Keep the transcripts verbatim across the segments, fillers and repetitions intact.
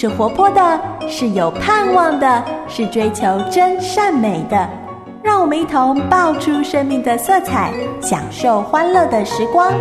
是活泼的，是有盼望的，是追求真善美的。让我们一同爆出生命的色彩，享受欢乐的时光。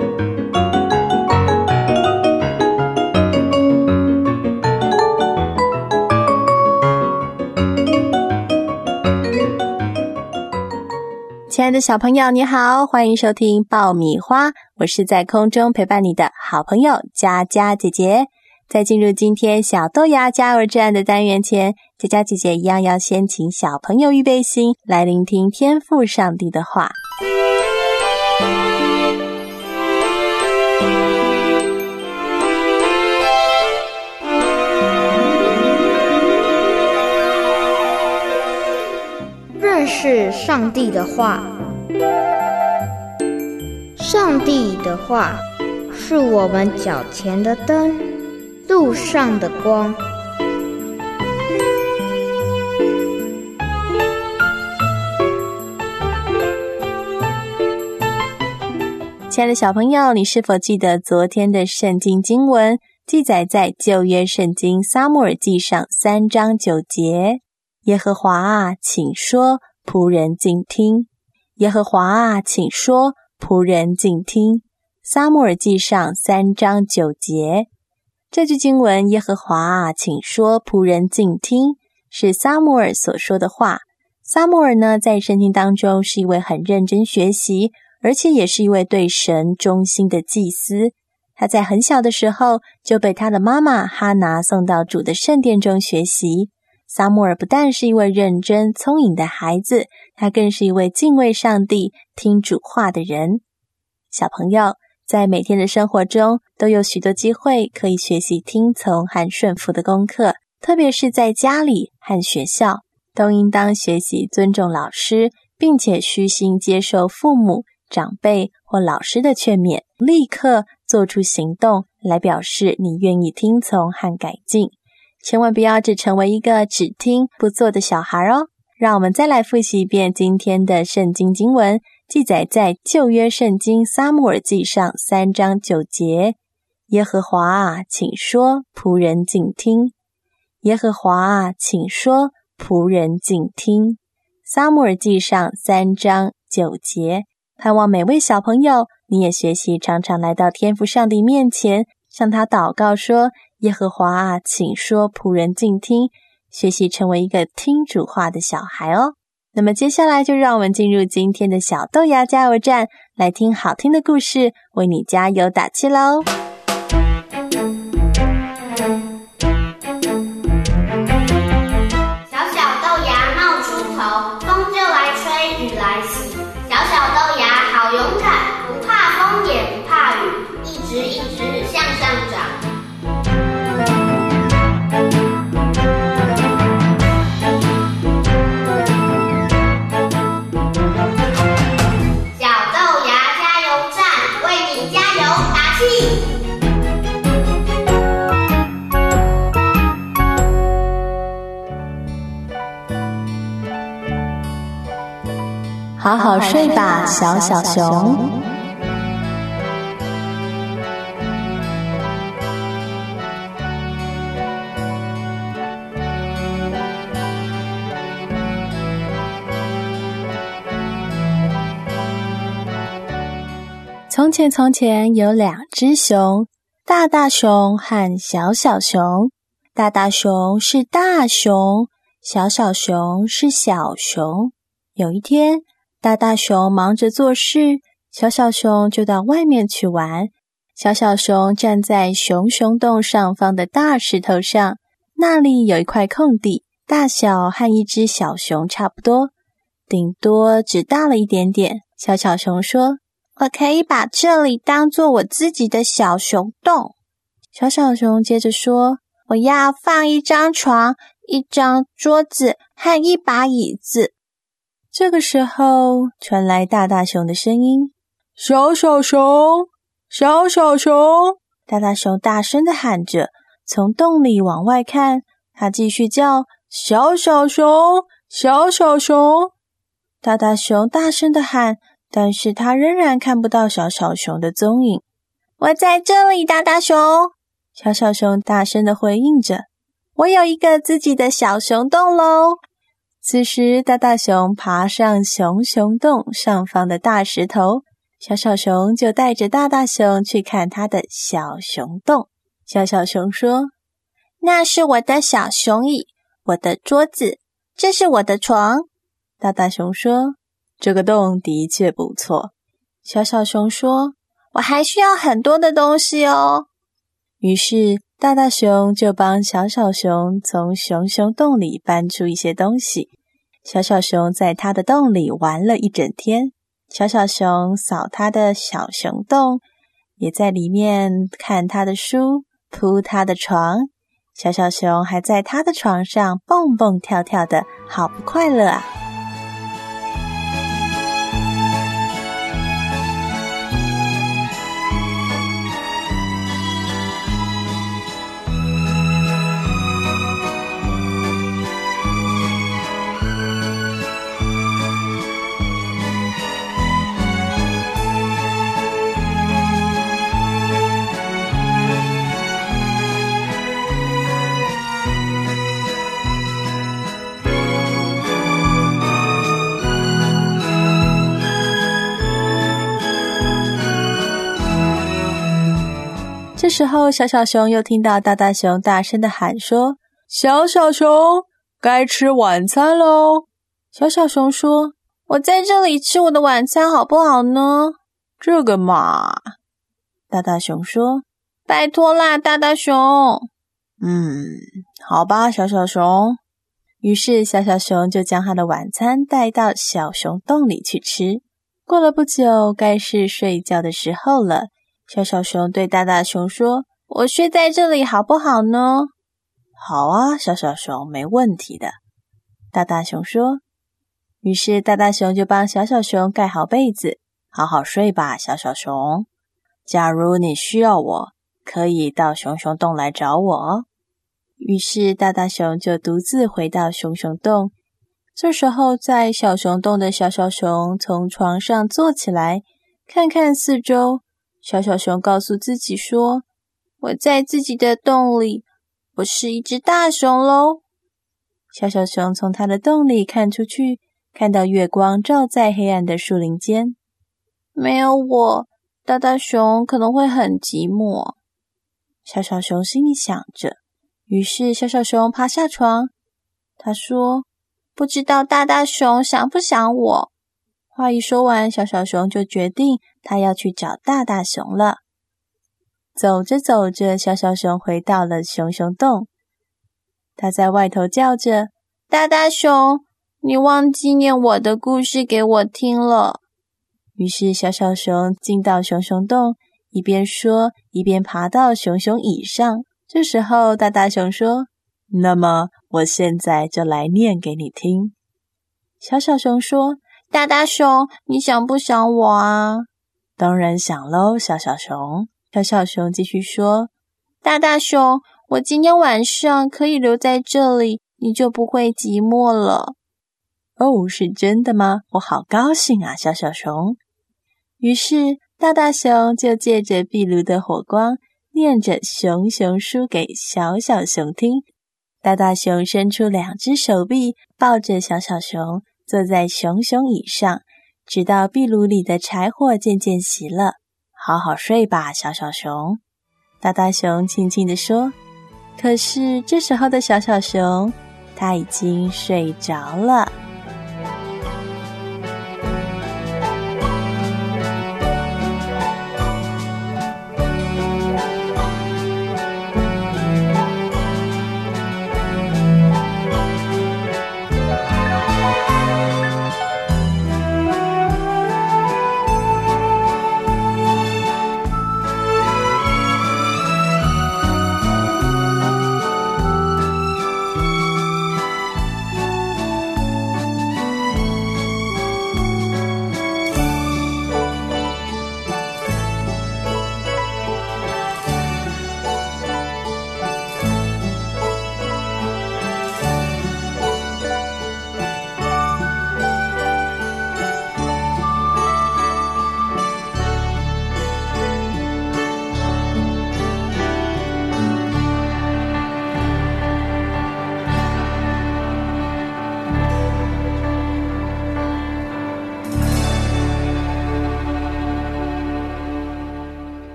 亲爱的小朋友你好，欢迎收听爆米花，我是在空中陪伴你的好朋友佳佳姐姐。在进入今天小豆芽加油站的单元前，佳佳姐姐一样要先请小朋友预备心，来聆听天父上帝的话。 认识上帝的话。上帝的话是我们脚前的灯，路上的光。 亲爱的小朋友，你是否记得昨天的圣经经文记载在旧约圣经撒母耳记上三章九节？耶和华啊，请说，仆人静听。耶和华啊，请说，仆人静听。撒母耳记上三章九节。这句经文，耶和华啊，请说，仆人静听，是撒母耳所说的话。撒母耳呢，在圣经当中是一位很认真学习，而且也是一位对神忠心的祭司。他在很小的时候就被他的妈妈哈拿送到主的圣殿中学习。撒母耳不但是一位认真聪颖的孩子，他更是一位敬畏上帝、听主话的人。小朋友，在每天的生活中都有许多机会可以学习听从和顺服的功课，特别是在家里和学校，都应当学习尊重老师，并且虚心接受父母、长辈或老师的劝勉，立刻做出行动来表示你愿意听从和改进。千万不要只成为一个只听不做的小孩哦。让我们再来复习一遍今天的圣经经文，记载在旧约圣经撒母耳记上三章九节。耶和华啊，请说，仆人静听。耶和华啊，请说，仆人静听。撒母耳记上三章九节。盼望每位小朋友，你也学习常常来到天父上帝面前，向他祷告说，耶和华啊，请说，仆人静听，学习成为一个听主话的小孩哦。那么接下来就让我们进入今天的小豆芽加油站，来听好听的故事，为你加油打气咯。 小小豆芽冒出头，风就来吹，雨来洗。小小豆芽好勇敢，不怕风也不怕雨，一直一直向上长。 好好睡吧，小小熊。从前从前有两只熊，大大熊和小小熊。大大熊是大熊，小小熊是小熊。有一天，大大熊忙着做事，小小熊就到外面去玩。小小熊站在熊熊洞上方的大石头上，那里有一块空地，大小和一只小熊差不多，顶多只大了一点点。小小熊说，我可以把这里当作我自己的小熊洞。小小熊接着说，我要放一张床，一张桌子和一把椅子。这个时候传来大大熊的声音，小小熊，小小熊。大大熊大声地喊着，从洞里往外看，他继续叫，小小熊，小小熊。大大熊大声地喊，但是他仍然看不到小小熊的踪影。我在这里，大大熊。 小小熊大声地回应着：我有一个自己的小熊洞咯。此时大大熊爬上熊熊洞上方的大石头，小小熊就带着大大熊去看他的小熊洞。小小熊说：那是我的小熊椅，我的桌子，这是我的床。大大熊说：这个洞的确不错。小小熊说：我还需要很多的东西哦。于是大大熊就帮小小熊从熊熊洞里搬出一些东西。小小熊在他的洞里玩了一整天，小小熊扫他的小熊洞，也在里面看他的书，铺他的床。小小熊还在他的床上蹦蹦跳跳的，好不快乐啊！这时候小小熊又听到大大熊大声地喊说：小小熊，该吃晚餐咯。小小熊说：我在这里吃我的晚餐好不好呢？这个嘛。大大熊说：拜托啦，大大熊。嗯，好吧，小小熊。于是小小熊就将他的晚餐带到小熊洞里去吃。过了不久，该是睡觉的时候了。小小熊对大大熊说：我睡在这里好不好呢？好啊，小小熊，没问题的。大大熊说。于是大大熊就帮小小熊盖好被子，好好睡吧，小小熊。假如你需要我，可以到熊熊洞来找我哦。于是大大熊就独自回到熊熊洞。这时候在小熊洞的小小熊从床上坐起来，看看四周。小小熊告诉自己说：我在自己的洞里，我是一只大熊咯。小小熊从他的洞里看出去，看到月光照在黑暗的树林间。没有我，大大熊可能会很寂寞。小小熊心里想着，于是小小熊爬下床。他说：不知道大大熊想不想我。话一说完，小小熊就决定他要去找大大熊了。走着走着，小小熊回到了熊熊洞。他在外头叫着：大大熊，你忘记念我的故事给我听了。于是小小熊进到熊熊洞，一边说一边爬到熊熊椅上。这时候大大熊说：那么我现在就来念给你听。小小熊说：大大熊，你想不想我啊？当然想咯，小小熊。小小熊继续说：大大熊，我今天晚上可以留在这里，你就不会寂寞了。哦，是真的吗？我好高兴啊，小小熊。于是大大熊就借着壁炉的火光，念着熊熊书给小小熊听。大大熊伸出两只手臂，抱着小小熊，坐在熊熊椅上，直到壁炉里的柴火渐渐熄了。好好睡吧，小小熊。大大熊轻轻地说。可是这时候的小小熊，他已经睡着了。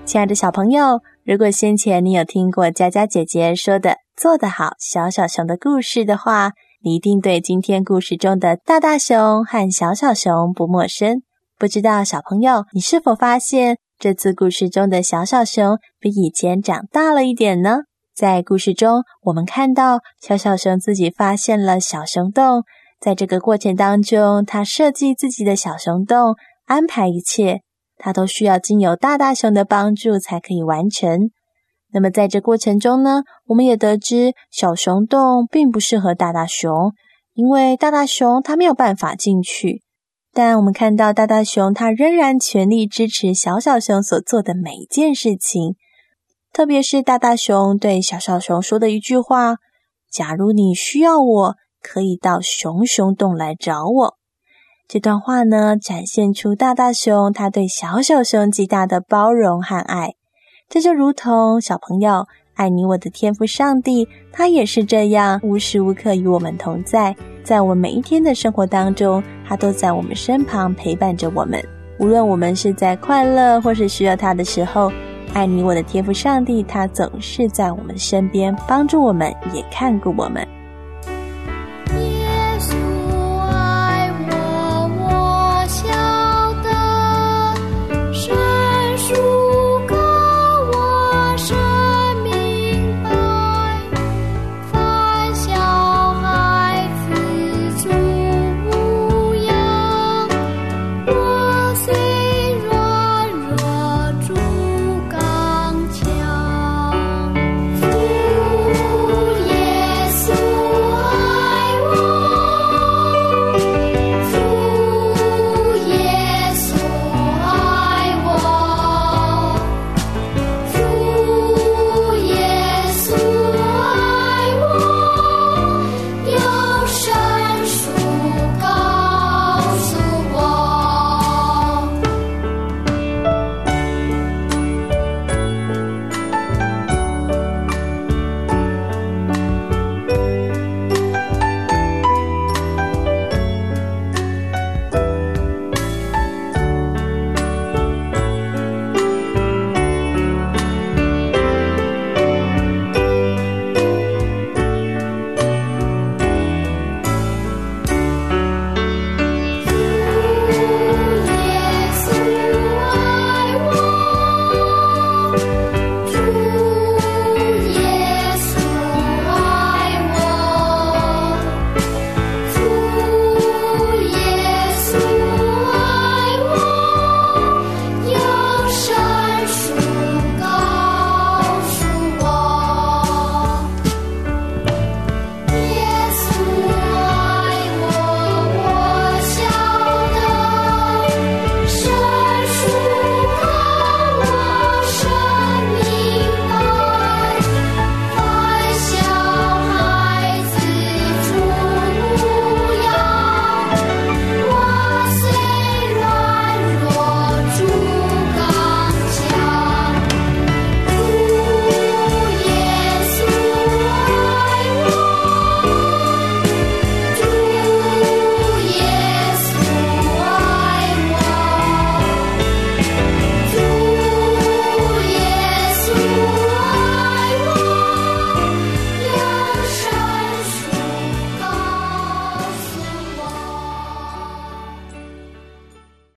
亲爱的小朋友，如果先前你有听过佳佳姐姐说的做得好小小熊的故事的话，你一定对今天故事中的大大熊和小小熊不陌生。不知道小朋友，你是否发现这次故事中的小小熊比以前长大了一点呢？在故事中，我们看到小小熊自己发现了小熊洞，在这个过程当中，他设计自己的小熊洞，安排一切，他都需要经由大大熊的帮助才可以完成。那么在这过程中呢，我们也得知小熊洞并不适合大大熊，因为大大熊它没有办法进去。但我们看到大大熊他仍然全力支持小小熊所做的每一件事情，特别是大大熊对小小熊说的一句话，假如你需要我，可以到熊熊洞来找我。这段话呢，展现出大大熊他对小小熊极大的包容和爱。这就如同小朋友爱你我的天父上帝，他也是这样无时无刻与我们同在，在我们每一天的生活当中，他都在我们身旁陪伴着我们。无论我们是在快乐或是需要他的时候，爱你我的天父上帝他总是在我们身边，帮助我们，也看顾我们。